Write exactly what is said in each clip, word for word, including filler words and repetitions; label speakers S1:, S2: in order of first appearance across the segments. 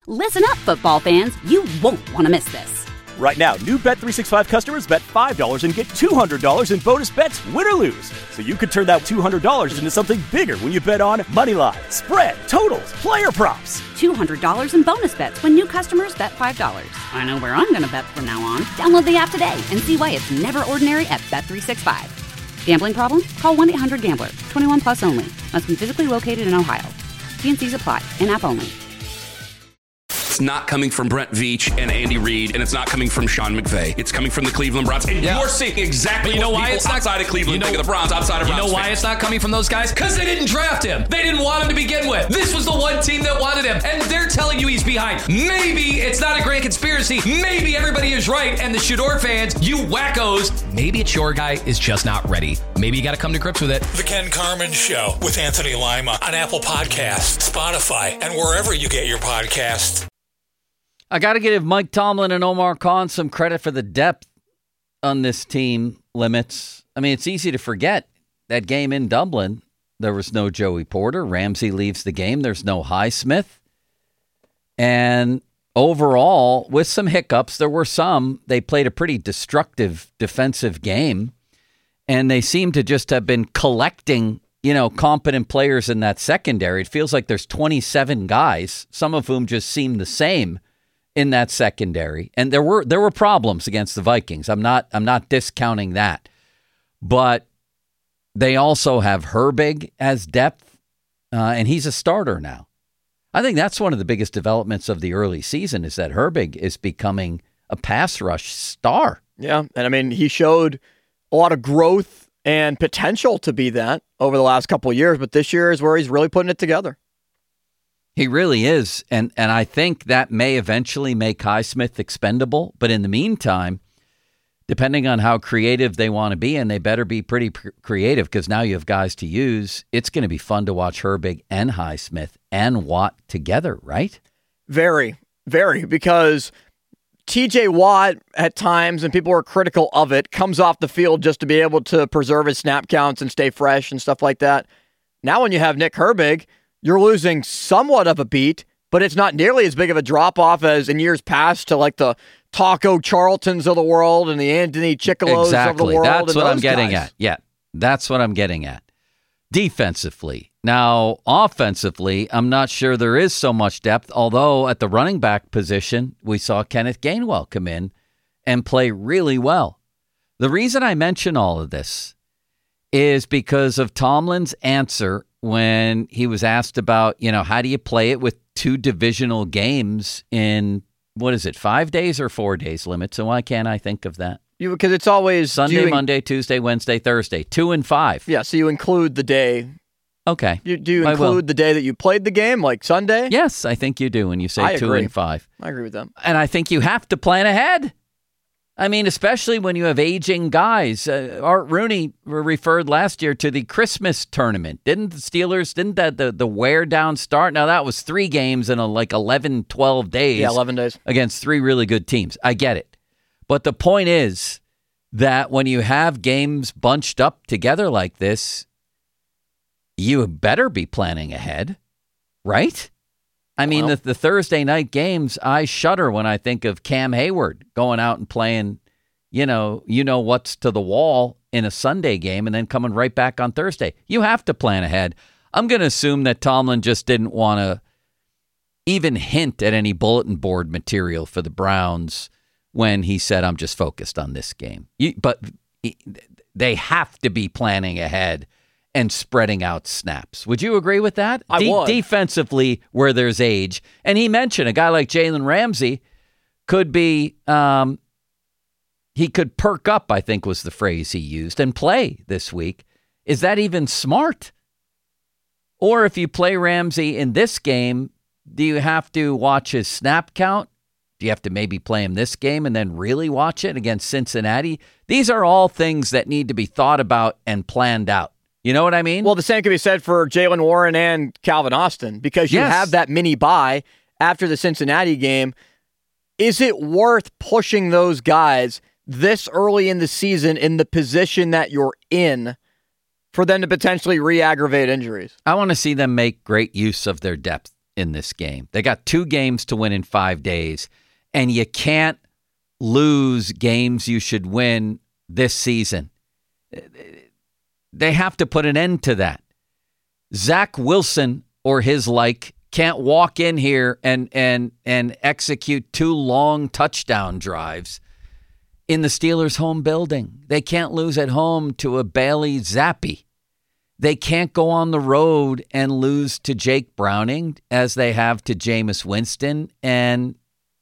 S1: Listen up, football fans. You won't want to miss this.
S2: Right now, new Bet three sixty-five customers bet five dollars and get two hundred dollars in bonus bets, win or lose. So you could turn that two hundred dollars into something bigger when you bet on money line, spread, totals, player props.
S1: two hundred dollars in bonus bets when new customers bet five dollars. I know where I'm going to bet from now on. Download the app today and see why it's never ordinary at Bet three sixty-five. Gambling problem? Call one eight hundred gambler. twenty-one plus only. Must be physically located in Ohio. T and C's apply. In-app only.
S3: It's not coming from Brent Veach and Andy Reid, and it's not coming from Sean McVay. It's coming from the Cleveland Browns. And yeah. you're seeing exactly you know what why people it's not, outside of Cleveland you know, think of the Browns, outside of Browns.
S4: You know why
S3: fans.
S4: It's not coming from those guys? Because they didn't draft him. They didn't want him to begin with. This was the one team that wanted him, and they're telling you he's behind. Maybe it's not a grand conspiracy. Maybe everybody is right, and the Shador fans, you wackos, maybe it's your guy is just not ready. Maybe you got to come to grips with it.
S5: The Ken Carman Show with Anthony Lima on Apple Podcasts, Spotify, and wherever you get your podcasts.
S6: I got to give Mike Tomlin and Omar Khan some credit for the depth on this team limits. I mean, it's easy to forget that game in Dublin. There was no Joey Porter. Ramsey leaves the game. There's no Highsmith. And overall, with some hiccups, there were some. They played a pretty destructive defensive game. And they seem to just have been collecting, you know, competent players in that secondary. It feels like there's twenty-seven guys, some of whom just seem the same in that secondary. And there were there were problems against the Vikings. I'm not I'm not discounting that. But they also have Herbig as depth, uh, and he's a starter now. I think that's one of the biggest developments of the early season is that Herbig is becoming a pass rush star.
S7: Yeah, and I mean, he showed a lot of growth and potential to be that over the last couple of years, but this year is where he's really putting it together.
S6: He really is, and and I think that may eventually make Highsmith expendable. But in the meantime, depending on how creative they want to be, and they better be pretty pr- creative because now you have guys to use, it's going to be fun to watch Herbig and Highsmith and Watt together, right?
S7: Very, very, because T J Watt at times, and people are critical of it, comes off the field just to be able to preserve his snap counts and stay fresh and stuff like that. Now when you have Nick Herbig, you're losing somewhat of a beat, but it's not nearly as big of a drop-off as in years past to like the Taco Charltons of the world and the Anthony Chicalos
S6: exactly.
S7: of the world.
S6: That's what I'm getting
S7: guys.
S6: at. Yeah, that's what I'm getting at. Defensively. Now, offensively, I'm not sure there is so much depth, although at the running back position, we saw Kenneth Gainwell come in and play really well. The reason I mention all of this is because of Tomlin's answer when he was asked about, you know, how do you play it with two divisional games in, what is it, five days or four days limit? So why can't I think of that?
S7: You, because it's always
S6: Sunday,
S7: in-
S6: Monday, Tuesday, Wednesday, Thursday, two and five.
S7: Yeah, so you include the day.
S6: Okay.
S7: You, do you include the day that you played the game, like Sunday?
S6: Yes, I think you do when you say
S7: I
S6: two
S7: agree.
S6: and five.
S7: I agree with them.
S6: And I think you have to plan ahead. I mean, especially when you have aging guys. Uh, Art Rooney referred last year to the Christmas tournament. Didn't the Steelers, didn't that the, the wear down start? Now, that was three games in a, like eleven, twelve days.
S7: Yeah, eleven days.
S6: Against three really good teams. I get it. But the point is that when you have games bunched up together like this, you better be planning ahead, right? I mean, well, the, the Thursday night games, I shudder when I think of Cam Hayward going out and playing, you know, you know what's to the wall in a Sunday game and then coming right back on Thursday. You have to plan ahead. I'm going to assume that Tomlin just didn't want to even hint at any bulletin board material for the Browns when he said, I'm just focused on this game. You, but they have to be planning ahead and spreading out snaps. Would you agree with that?
S7: I
S6: De-
S7: would.
S6: Defensively, where there's age. And he mentioned a guy like Jalen Ramsey could be, um, he could perk up, I think was the phrase he used, and play this week. Is that even smart? Or if you play Ramsey in this game, do you have to watch his snap count? Do you have to maybe play him this game and then really watch it against Cincinnati? These are all things that need to be thought about and planned out. You know what I mean?
S7: Well, the same can be said for Jaylen Warren and Calvin Austin because you
S6: Yes.
S7: have that mini bye after the Cincinnati game. Is it worth pushing those guys this early in the season in the position that you're in for them to potentially re-aggravate injuries?
S6: I want to see them make great use of their depth in this game. They got two games to win in five days, and you can't lose games you should win this season. They have to put an end to that. Zach Wilson or his like can't walk in here and and and execute two long touchdown drives in the Steelers' home building. They can't lose at home to a Bailey Zappi. They can't go on the road and lose to Jake Browning as they have to Jameis Winston and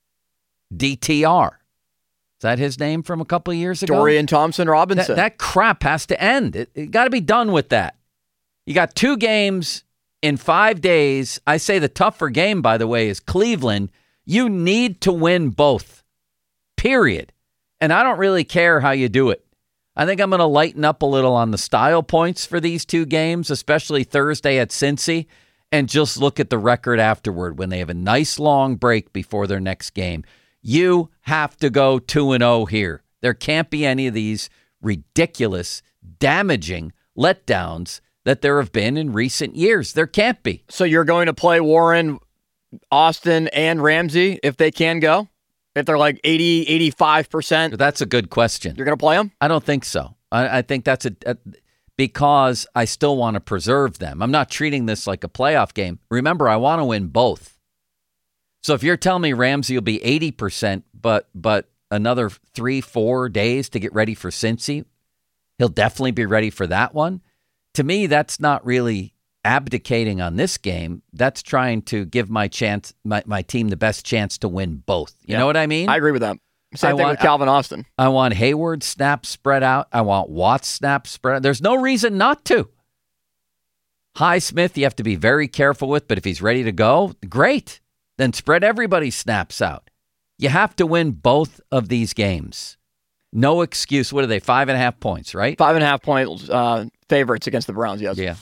S6: D T R. Is that his name from a couple of years ago?
S7: Dorian Thompson-Robinson.
S6: That, that crap has to end. It, it got to be done with that. You got two games in five days. I say the tougher game, by the way, is Cleveland. You need to win both, period. And I don't really care how you do it. I think I'm going to lighten up a little on the style points for these two games, especially Thursday at Cincy, and just look at the record afterward when they have a nice long break before their next game. You have to go two and oh here. There can't be any of these ridiculous, damaging letdowns that there have been in recent years. There can't be.
S7: So you're going to play Warren, Austin, and Ramsey if they can go? If they're like eighty, eighty-five percent?
S6: That's a good question.
S7: You're going to play them?
S6: I don't think so. I, I think that's a, a because I still want to preserve them. I'm not treating this like a playoff game. Remember, I want to win both. So if you're telling me Ramsey will be eighty percent, but but another three, four days to get ready for Cincy, he'll definitely be ready for that one. To me, that's not really abdicating on this game. That's trying to give my chance, my, my team the best chance to win both. You
S7: yeah.
S6: know what I mean?
S7: I agree with that. Same
S6: I
S7: thing
S6: want,
S7: with Calvin Austin.
S6: I, I want Hayward snaps spread out. I want Watts snaps spread out. There's no reason not to. Highsmith, you have to be very careful with, but if he's ready to go, great. Then spread everybody's snaps out. You have to win both of these games. No excuse. What are they? Five and a half points, right?
S7: Five and a half point uh, favorites against the Browns, yes.
S6: Yeah.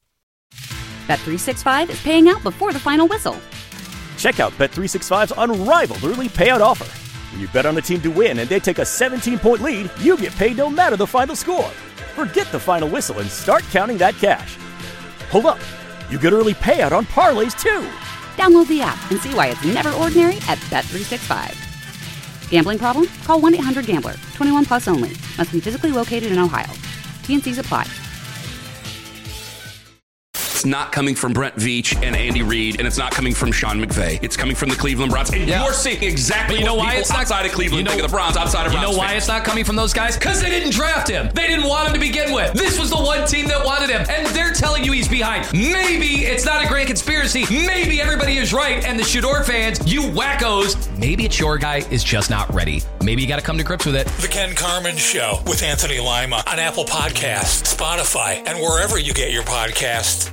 S1: Bet three sixty-five is paying out before the final whistle.
S2: Check out Bet three sixty-five's unrivaled early payout offer. When you bet on a team to win and they take a seventeen-point lead, you get paid no matter the final score. Forget the final whistle and start counting that cash. Hold up. You get early payout on parlays, too.
S1: Download the app and see why it's never ordinary at Bet three sixty-five. Gambling problem? Call one eight hundred gambler. twenty-one plus only. Must be physically located in Ohio. T and C's apply.
S3: It's not coming from Brent Veach and Andy Reid, and it's not coming from Sean McVay. It's coming from the Cleveland Browns. And yeah. you're seeing exactly
S4: but you know
S3: what
S4: why
S3: people
S4: it's not,
S3: outside of Cleveland
S4: you know,
S3: think of the Browns, outside of
S4: You
S3: Browns
S4: know why
S3: fans.
S4: it's not coming from those guys? Because they didn't draft him. They didn't want him to begin with. This was the one team that wanted him, and they're telling you he's behind. Maybe it's not a grand conspiracy. Maybe everybody is right, and the Shador fans, you wackos, maybe it's your guy is just not ready. Maybe you got to come to grips with it.
S5: The Ken Carman Show with Anthony Lima on Apple Podcasts, Spotify, and wherever you get your podcasts.